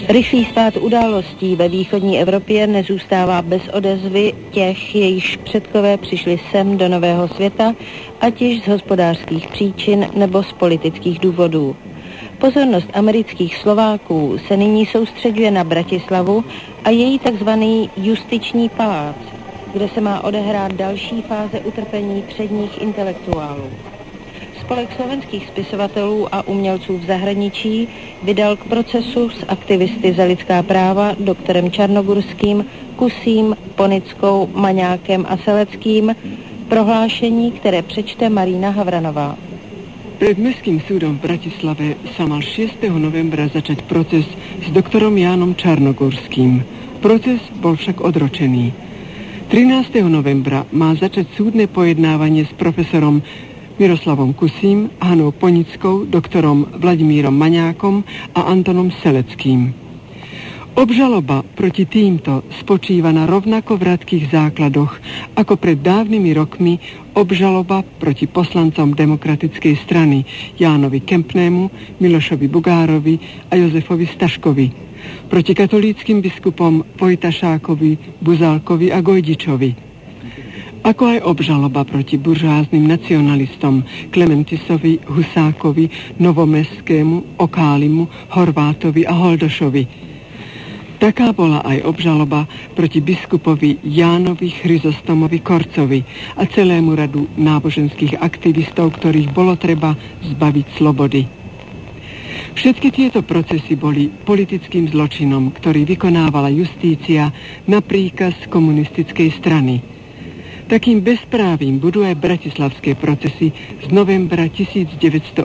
Rychlý spád událostí ve východní Evropě nezůstává bez odezvy těch, jejichž předkové přišli sem do nového světa, ať již z hospodářských příčin nebo z politických důvodů. Pozornost amerických Slováků se nyní soustředuje na Bratislavu a její takzvaný justiční palác, kde se má odehrát další fáze utrpení předních intelektuálů. Spolek slovenských spisovatelů a umělců v zahraničí vydal k procesu s aktivisty za lidská práva doktorem Čarnogurským, Kusím, Ponickou, Maňákem a Seleckým prohlášení, které přečte Marina Havranová. Pred Mestským súdom v Bratislave sa mal 6. novembra začať proces s doktorom Jánom Čarnogurským. Proces bol však odročený. 13. novembra má začať súdne pojednávanie s profesorom Miroslavom Kusím, Hanou Ponickou, doktorom Vladimírom Maňákom a Antonom Seleckým. Obžaloba proti týmto spočíva na rovnako vratkých základoch, ako pred dávnymi rokmi obžaloba proti poslancom Demokratickej strany Jánovi Kempnému, Milošovi Bugárovi a Jozefovi Staškovi, proti katolíckym biskupom Vojtašákovi, Buzálkovi a Gojdičovi, ako aj obžaloba proti buržáznym nacionalistom Klementisovi, Husákovi, Novomestskému, Okálimu, Horvátovi a Holdošovi. Taká bola aj obžaloba proti biskupovi Jánovi Chryzostomovi Korcovi a celému radu náboženských aktivistov, ktorých bolo treba zbaviť slobody. Všetky tieto procesy boli politickým zločinom, ktorý vykonávala justícia na príkaz komunistickej strany. Takým bezprávím budú aj bratislavské procesy z novembra 1989.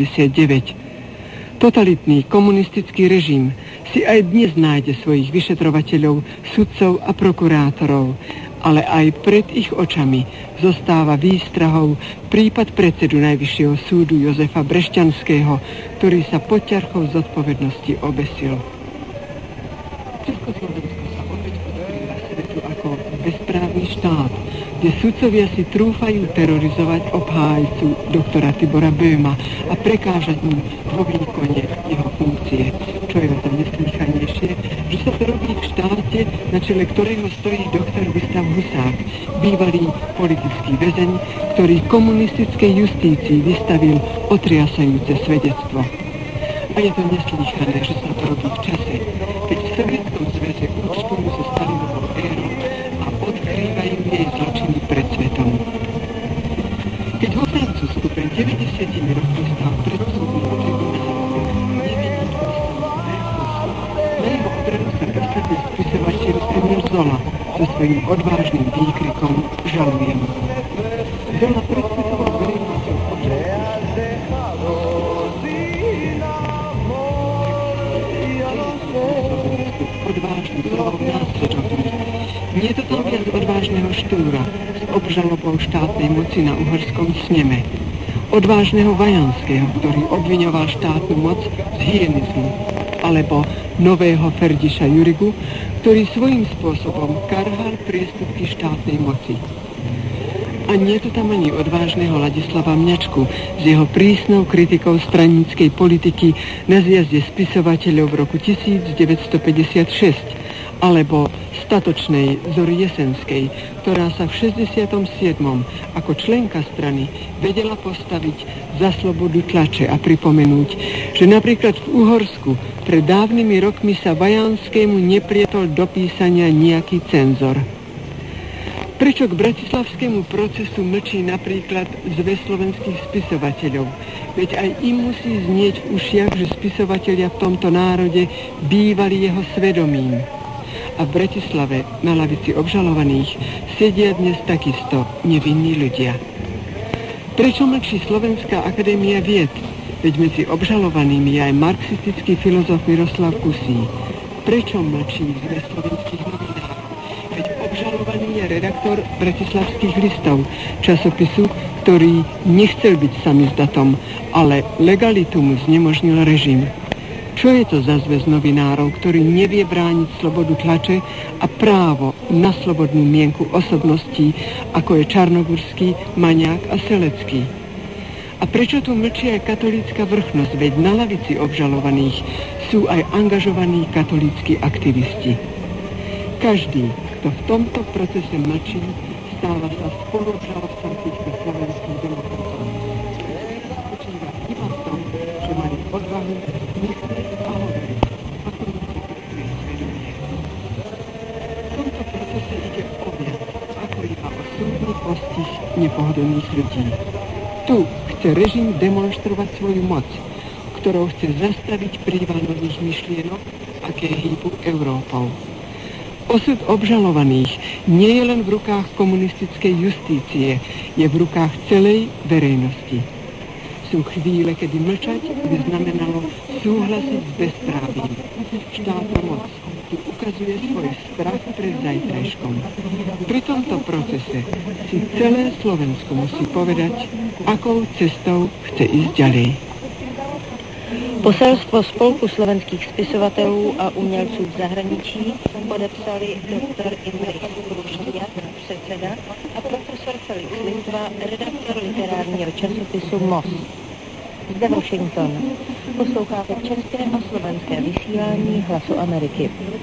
Totalitný komunistický režim si aj dnes nájde svojich vyšetrovateľov, sudcov a prokurátorov, ale aj pred ich očami zostáva výstrahou prípad predsedu Najvyššieho súdu Jozefa Brešťanského, ktorý sa pod ťarchou zodpovednosti obesil. Československo sa opäť odkryla svetu ako bezprávny štát, kde sudcovia si trúfajú terorizovať obhájcu doktora Tibora Böhma a prekážať mu vo výkone jeho funkcie. Čo je na tom neslýchanejšie, že sa to robí v štáte, na čele ktorého stojí doktor Gustav Husák, bývalý politický väzeň, ktorý komunistickej justícii vystavil otriasajúce svedectvo. A je to neslýchané, že sa to robí v čase, keď v Sovietskom zväze účtujú so Stalinovou érou a odkrývajú jej zločiny pred svetom. Keď vo Francúzsku pred 90 rokmi stal pred súdnym tribunálu nevinný na jeho obranu sa postavil spisovateľ Emile Zola so svojím odvážnym výkrikom Žalujem. Zola pred svetovou verejnosťou odvážny slovou následovný. Nie je to tam viac odvážneho Štúra s obžalobou štátnej moci na uhorskom sneme. Odvážneho Vajanského, ktorý obviňoval štátnu moc z hyenizmu. Alebo nového Ferdiša Jurigu, ktorý svojím spôsobom karhal priestupky štátnej moci. A nie je to tam ani odvážneho Ladislava Mňačku s jeho prísnou kritikou straníckej politiky na zjazde spisovateľov v roku 1956, alebo statočnej Zory Jesenskej, ktorá sa v 67. ako členka strany vedela postaviť za slobodu tlače a pripomenúť, že napríklad v Uhorsku pred dávnymi rokmi sa Vajanskému neprietol do písania nejaký cenzor. Prečo k bratislavskému procesu mlčí napríklad Zväz slovenských spisovateľov? Veď aj im musí znieť v ušiach, že spisovatelia v tomto národe bývali jeho svedomím. A v Bratislave na lavici obžalovaných sedia dnes takisto nevinní ľudia. Prečo mlčí Slovenská akadémia vied? Veď medzi obžalovanými je aj marxistický filozof Miroslav Kusí. Prečo mlčí Zväz slovenských novinárov? Veď obžalovaný je redaktor Bratislavských listov, časopisu, ktorý nechcel byť samizdatom, ale legalitu mu znemožnil režim. Čo je to za zväz novinárov, ktorý nevie brániť slobodu tlače a právo na slobodnú mienku osobností, ako je Čarnogurský, Maňák a Selecký? A prečo tu mlčí aj katolícka vrchnosť, veď na lavici obžalovaných sú aj angažovaní katolícki aktivisti. Každý, kto v tomto procese mlčí, stáva sa spoluobžalovcom týchto slovenských demokratov. Spočíva iba v tom, že mali odvahu myslieť a hovoriť, ako to predstavuje svedomie. V tomto procese ide o viac, ako iba o súdny postih nepohodlných ľudí. Tu chce režim demonštrovať svoju moc, ktorou chce zastaviť príval nových myšlienok, aké hýbu Európou. Osud obžalovaných nie je len v rukách komunistickej justície, je v rukách celej verejnosti. Sú chvíle, kedy mlčať by znamenalo súhlasiť s bezprávím. Štátna moc tu ukazuje svoj strach pred zajtrajškom. Pri tomto procese si celé Slovensko musí povedať, akou cestou chce ísť ďalej. Poselstvo Spolku slovenských spisovatelů a umělců v zahraničí podepsali doktor Imrich Krušťat, předseda, a profesor Felix Litva, redaktor literárního časopisu MOS. Zde Washington. Posloucháte české a slovenské vysílání Hlasu Ameriky.